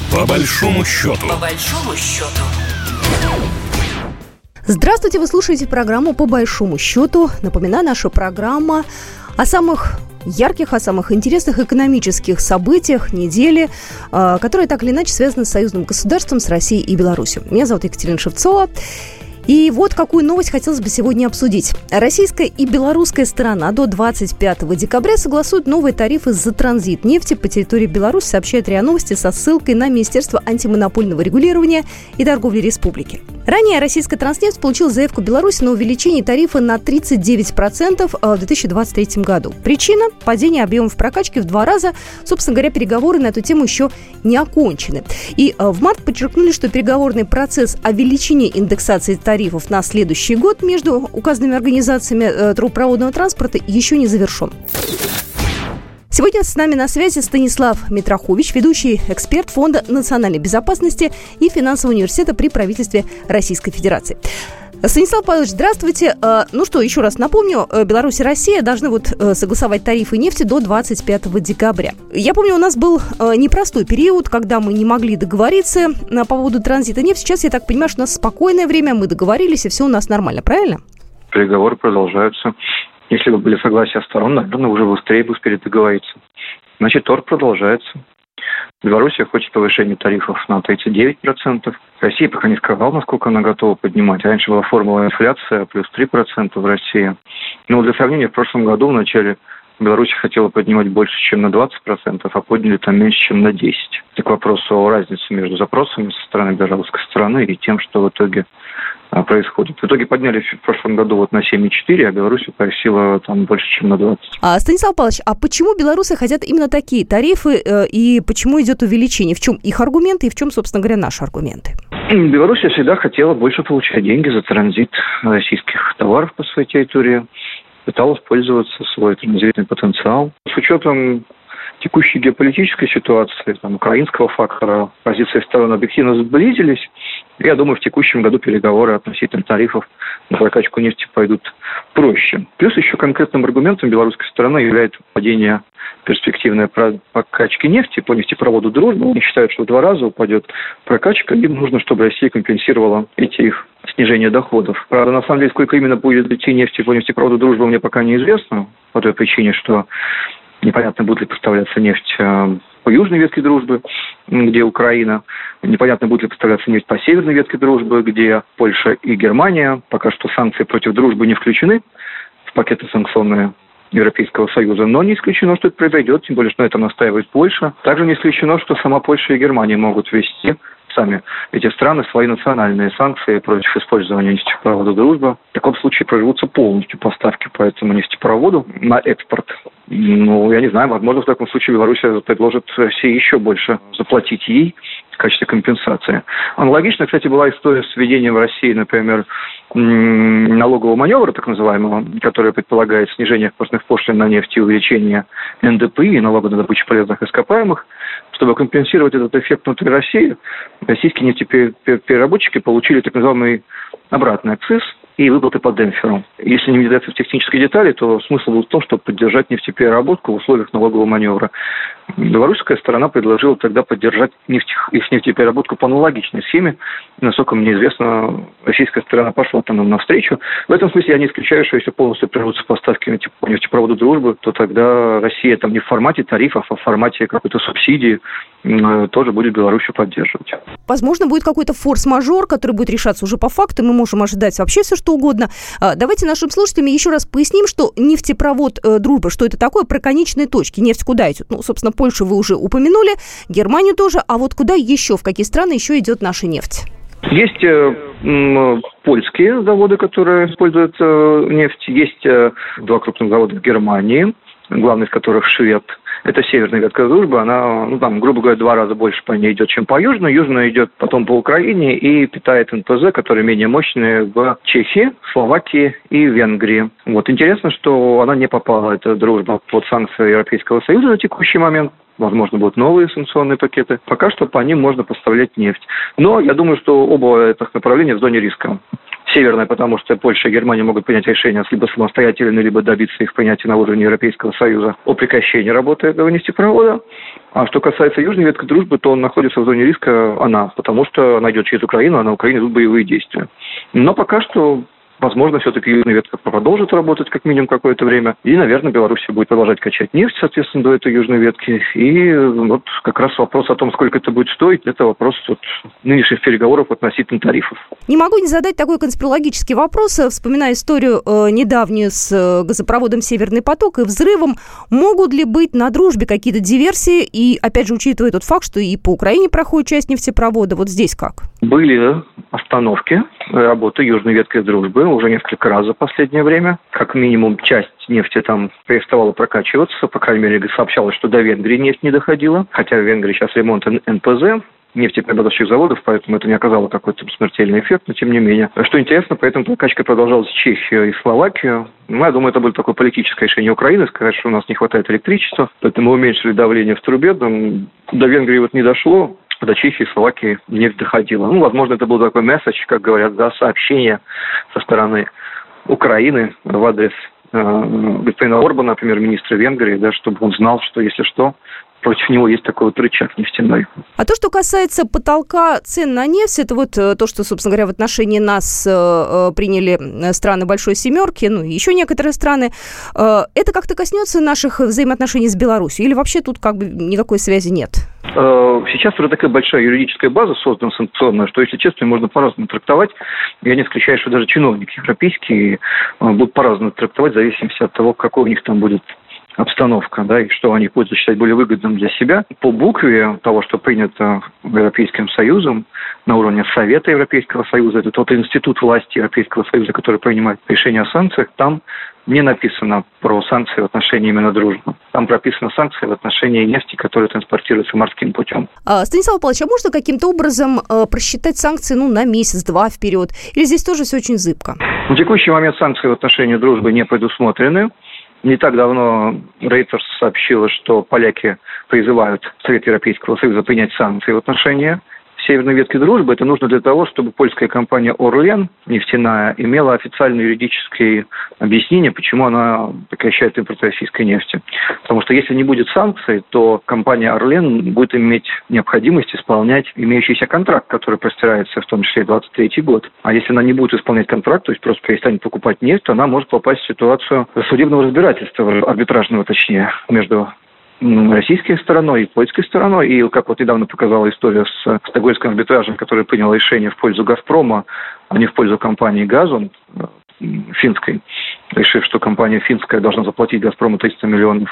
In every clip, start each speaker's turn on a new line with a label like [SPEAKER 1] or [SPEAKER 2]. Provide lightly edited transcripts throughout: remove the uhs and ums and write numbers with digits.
[SPEAKER 1] По большому счету.
[SPEAKER 2] По большому счету.
[SPEAKER 3] Здравствуйте, вы слушаете программу «По большому счету». Напоминаю, наша программа о самых ярких, о самых интересных экономических событиях недели, которые так или иначе связаны с союзным государством, с Россией и Беларусью. Меня зовут Екатерина Шевцова. И вот какую новость хотелось бы сегодня обсудить. Российская и белорусская сторона до 25 декабря согласуют новые тарифы за транзит нефти по территории Беларуси, сообщает РИА Новости со ссылкой на Министерство антимонопольного регулирования и торговли республики. Ранее российская Транснефть получила заявку Беларуси на увеличение тарифа на 39% в 2023 году. Причина – падение объемов прокачки в 2 раза. Собственно говоря, переговоры на эту тему еще не окончены. И в март подчеркнули, что переговорный процесс о величине индексации тарифов на следующий год между указанными организациями трубопроводного транспорта еще не завершен. Сегодня с нами на связи Станислав Митрохович, ведущий эксперт Фонда национальной безопасности и финансового университета при правительстве Российской Федерации. Станислав Павлович, здравствуйте. Ну что, еще раз напомню, Беларусь и Россия должны согласовать тарифы нефти до 25 декабря. Я помню, у нас был непростой период, когда мы не могли договориться по поводу транзита нефти. Сейчас, я так понимаю, что у нас спокойное время, мы договорились, и все у нас нормально, правильно?
[SPEAKER 4] Переговоры продолжаются. Если бы были согласия сторон, наверное, уже быстрее бы успели договориться. Значит, торг продолжается. Белоруссия хочет повышения тарифов на 39%. Россия пока не сказала, насколько она готова поднимать. Раньше была формула инфляция плюс 3% в России. Но для сравнения, в прошлом году в начале Беларусь хотела поднимать больше, чем на 20%, а подняли там меньше, чем на 10%. Это к вопросу о разнице между запросами со стороны белорусской стороны и тем, что в итоге происходит. В итоге подняли в прошлом году на 7,4, а Беларусь просила там больше, чем на 20.
[SPEAKER 3] Станислав Павлович, а почему белорусы хотят именно такие тарифы и почему идет увеличение? В чем их аргументы и в чем, собственно говоря, наши аргументы?
[SPEAKER 4] Беларусь всегда хотела больше получать деньги за транзит российских товаров по своей территории, пыталась пользоваться свой транзитный потенциал. С учетом текущей геополитической ситуации, украинского фактора, позиции сторон объективно сблизились. Я думаю, в текущем году переговоры относительно тарифов на прокачку нефти пойдут проще. Плюс еще конкретным аргументом белорусской стороны является падение перспективной прокачки нефти по нефтепроводу «Дружба». Они считают, что в 2 раза упадет прокачка, им нужно, чтобы Россия компенсировала эти их снижение доходов. Правда, на самом деле, сколько именно будет идти нефти по нефтепроводу «Дружба», мне пока неизвестно, по той причине, что непонятно, будет ли поставляться нефть по южной ветке «Дружбы», где Украина. Непонятно, будет ли поставляться нефть по северной ветке «Дружбы», где Польша и Германия. Пока что санкции против «Дружбы» не включены в пакеты санкционные Европейского Союза. Но не исключено, что это произойдет, тем более, что на этом настаивает Польша. Также не исключено, что сама Польша и Германия могут ввести сами эти страны свои национальные санкции против использования нефтепровода «Дружба». В таком случае прервутся полностью поставки по этому нефтепроводу на экспорт. Ну, я не знаю, возможно, в таком случае Беларусь предложит России еще больше заплатить ей в качестве компенсации. Аналогично, кстати, была история с введением в России, например, налогового маневра, так называемого, который предполагает снижение экспортных пошлин на нефть и увеличение НДПИ, налога на добычу полезных ископаемых. Чтобы компенсировать этот эффект внутри России, российские нефтепереработчики получили так называемый обратный акциз и выплаты по демпферу. Если не внедряться в технические детали, то смысл был в том, чтобы поддержать нефтепереработку в условиях налогового маневра. Белорусская сторона предложила тогда поддержать их нефтепереработку по аналогичной схеме. Насколько мне известно, российская сторона пошла там нам навстречу. В этом смысле я не исключаю, что если полностью прервутся поставки по нефтепроводу «Дружбы», то тогда Россия там не в формате тарифов, а в формате какой-то субсидии тоже будет Белоруссию поддерживать.
[SPEAKER 3] Возможно, будет какой-то форс-мажор, который будет решаться уже по факту. Мы можем ожидать вообще все, что угодно. Давайте нашим слушателям еще раз поясним, что нефтепровод «Дружба», что это такое, про конечные точки. Нефть куда идет? Ну, собственно, Польшу вы уже упомянули, Германию тоже. А вот куда еще, в какие страны еще идет наша нефть?
[SPEAKER 4] Есть польские заводы, которые используют нефть. Есть 2 крупных завода в Германии, главный из которых швед. Это северная ветка «Дружбы», она, грубо говоря, 2 раза больше по ней идет, чем по южной. Южная идет потом по Украине и питает НПЗ, которые менее мощные в Чехии, Словакии и Венгрии. Интересно, что она не попала, эта «Дружба», под санкции Европейского Союза на текущий момент. Возможно, будут новые санкционные пакеты. Пока что по ним можно поставлять нефть. Но я думаю, что оба этих направления в зоне риска. Северная, потому что Польша и Германия могут принять решение либо самостоятельно, либо добиться их принятия на уровне Европейского Союза о прекращении работы этого нефтепровода. А что касается южной ветки дружбы, то он находится в зоне риска потому что она идет через Украину, а на Украине идут боевые действия. Но пока что, возможно, все-таки южная ветка продолжит работать как минимум какое-то время. И, наверное, Беларусь будет продолжать качать нефть, соответственно, до этой южной ветки. И вот как раз вопрос о том, сколько это будет стоить, это вопрос нынешних переговоров относительно тарифов.
[SPEAKER 3] Не могу не задать такой конспирологический вопрос, вспоминая историю недавнюю с газопроводом «Северный поток» и взрывом. Могут ли быть на дружбе какие-то диверсии? И, опять же, учитывая тот факт, что и по Украине проходит часть нефтепровода, вот здесь как?
[SPEAKER 4] Были остановки работы южной ветки дружбы уже несколько раз за последнее время. Как минимум часть нефти там переставала прокачиваться. По крайней мере, сообщалось, что до Венгрии нефть не доходила. Хотя в Венгрии сейчас ремонт НПЗ, нефтеперерабатывающих заводов, поэтому это не оказало какой-то смертельный эффект, но тем не менее. Что интересно, поэтому прокачка продолжалась в Чехию и Словакию. Я думаю, это было такое политическое решение Украины, сказать, что у нас не хватает электричества, поэтому мы уменьшили давление в трубе. До Венгрии не дошло. До Чехии и Словакии нефть доходила. Возможно, это был такой месседж, как говорят, сообщение со стороны Украины в адрес господина Орбана, премьер-министра Венгрии, чтобы он знал, что если что, против него есть такой рычаг нефтяной.
[SPEAKER 3] А то, что касается потолка цен на нефть, это то, что, собственно говоря, в отношении нас приняли страны Большой Семерки, и еще некоторые страны. Это как-то коснется наших взаимоотношений с Беларусью? Или вообще тут никакой связи нет?
[SPEAKER 4] Сейчас уже такая большая юридическая база создана санкционная, что, если честно, можно по-разному трактовать. Я не исключаю, что даже чиновники европейские будут по-разному трактовать в зависимости от того, какой у них там будет обстановка, и что они будут считать более выгодным для себя. По букве того, что принято Европейским Союзом на уровне Совета Европейского Союза, это тот институт власти Европейского Союза, который принимает решения о санкциях, там не написано про санкции в отношении именно дружбы. Там прописаны санкции в отношении нефти, которая транспортируется морским путем.
[SPEAKER 3] Станислав Павлович, а можно каким-то образом просчитать санкции на месяц-два вперед? Или здесь тоже все очень зыбко?
[SPEAKER 4] На текущий момент санкции в отношении дружбы не предусмотрены. Не так давно Reuters сообщила, что поляки призывают Совет Европейского Союза принять санкции в отношении северной ветки дружбы. Это нужно для того, чтобы польская компания «Орлен» нефтяная имела официальное юридическое объяснение, почему она прекращает импорт российской нефти. Потому что если не будет санкций, то компания «Орлен» будет иметь необходимость исполнять имеющийся контракт, который простирается в том числе и 2023 год. А если она не будет исполнять контракт, то есть просто перестанет покупать нефть, то она может попасть в ситуацию судебного разбирательства, арбитражного точнее, между российской стороной и польской стороной. И как недавно показала история с Стокгольмским арбитражем, который принял решение в пользу «Газпрома», а не в пользу компании «Газон» финской, решив, что компания финская должна заплатить «Газпрому» $300 миллионов.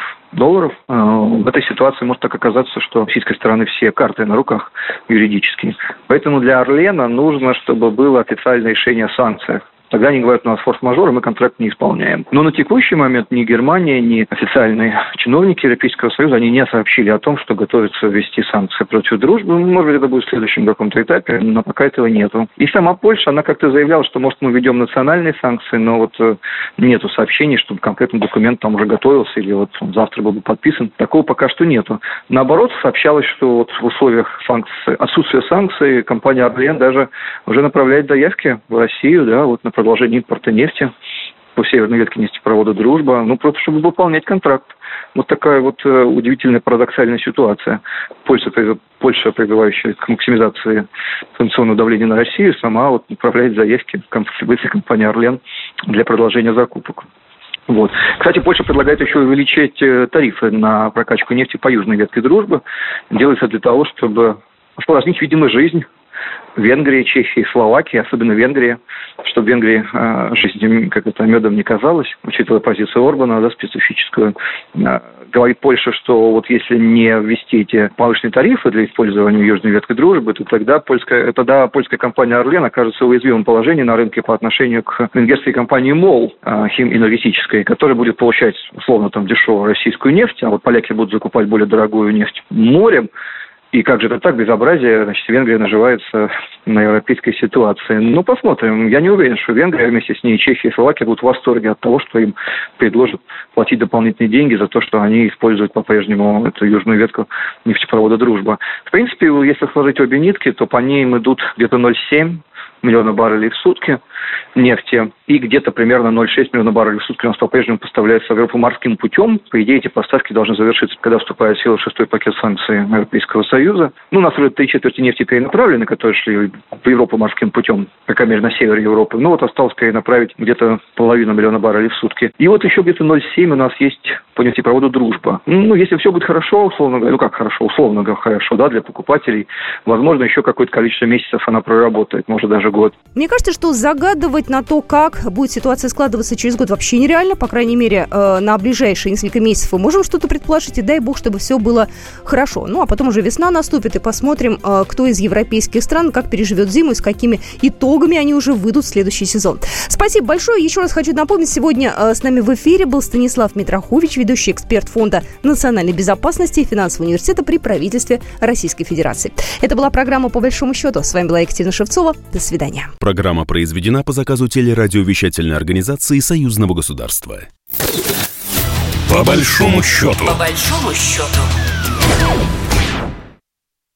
[SPEAKER 4] В этой ситуации может так оказаться, что у российской стороны все карты на руках юридические. Поэтому для «Орлена» нужно, чтобы было официальное решение о санкциях. Тогда они говорят, у нас форс-мажор, и мы контракт не исполняем. Но на текущий момент ни Германия, ни официальные чиновники Европейского Союза, они не сообщили о том, что готовятся ввести санкции против дружбы. Может быть, это будет в следующем каком-то этапе, но пока этого нету. И сама Польша, она как-то заявляла, что, может, мы введем национальные санкции, но нету сообщений, чтобы конкретный документ там уже готовился или он завтра был бы подписан. Такого пока что нету. Наоборот, сообщалось, что в условиях отсутствия санкций компания «Орлен» даже уже направляет заявки в Россию, на продолжение импорта нефти по северной ветке нефтепровода «Дружба», просто чтобы выполнять контракт. Такая удивительная парадоксальная ситуация. Польша, призывающая к максимизации санкционного давления на Россию, сама направляет заявки в компании «Орлен» для продолжения закупок. Кстати, Польша предлагает еще увеличить тарифы на прокачку нефти по южной ветке дружбы. Делается для того, чтобы осложнить, видимо, жизнь Венгрии, Чехии, Словакии, особенно Венгрии, чтобы Венгрии жизнь медом не казалась, учитывая позицию Орбана, специфическую. Говорит Польша, что если не ввести эти повышенные тарифы для использования южной ветки дружбы, то тогда польская компания «Орлен» окажется в уязвимом положении на рынке по отношению к венгерской компании «МОЛ» химэнергетической, которая будет получать, условно, дешевую российскую нефть, а поляки будут закупать более дорогую нефть морем. И как же это так, безобразие, Венгрия наживается на европейской ситуации. Посмотрим. Я не уверен, что Венгрия, вместе с ней Чехия и Словакия будут в восторге от того, что им предложат платить дополнительные деньги за то, что они используют по-прежнему эту южную ветку нефтепровода «Дружба». В принципе, если сложить обе нитки, то по ним идут где-то 0,7 миллиона баррелей в сутки. нефти. И где-то примерно 0,6 миллиона баррелей в сутки у нас по-прежнему поставляется в Европу морским путем. По идее, эти поставки должны завершиться, когда вступает в силу 6-й пакет санкций Европейского Союза. У нас вроде 3/4 нефти перенаправлены, которые шли в Европу морским путем, по крайней мере, на север Европы. Осталось перенаправить где-то 0,5 миллиона баррелей в сутки. И еще где-то 0,7 у нас есть по нефтепроводу «Дружба». Если все будет хорошо, условно говоря, хорошо, да, для покупателей, возможно, еще какое-то количество месяцев она проработает, может, даже год.
[SPEAKER 3] Мне кажется, что загадывать на то, как будет ситуация складываться через год, вообще нереально. По крайней мере, на ближайшие несколько месяцев мы можем что-то предположить, и дай бог, чтобы все было хорошо. А потом уже весна наступит, и посмотрим, кто из европейских стран как переживет зиму и с какими итогами они уже выйдут в следующий сезон. Спасибо большое. Еще раз хочу напомнить, сегодня с нами в эфире был Станислав Митрохович, ведущий эксперт Фонда национальной безопасности и финансового университета при правительстве Российской Федерации. Это была программа «По большому счету». С вами была Екатерина Шевцова. До свидания.
[SPEAKER 1] Программа произведена по заказу телерадиовещательной организации Союзного государства. По большому счету.
[SPEAKER 2] По большому счету.